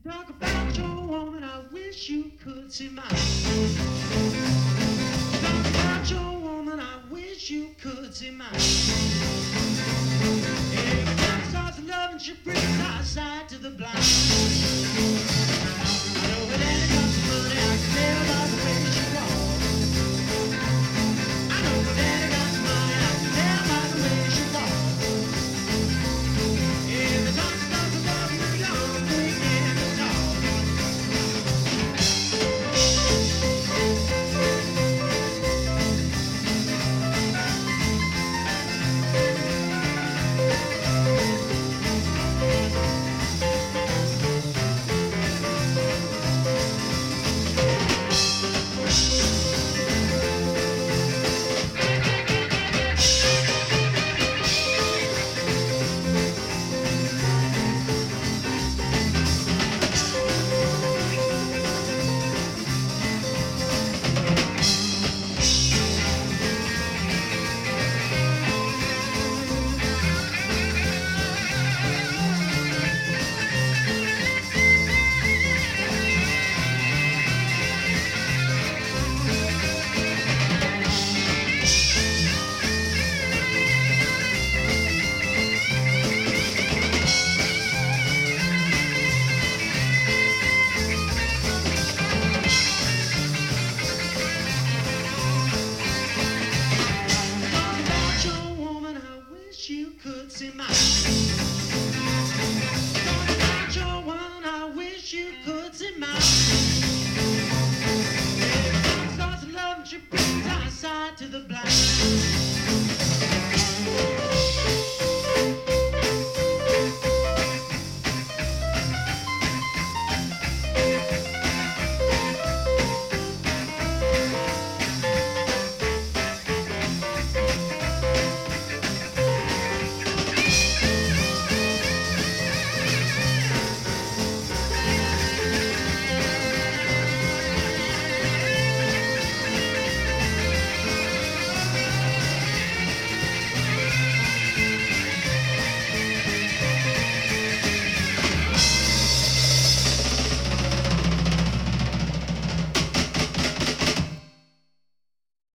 Talk about your woman, I wish you could see mine. Talk about your woman, I wish you could see mine. Every time starts loving, she brings eyesight to the blind.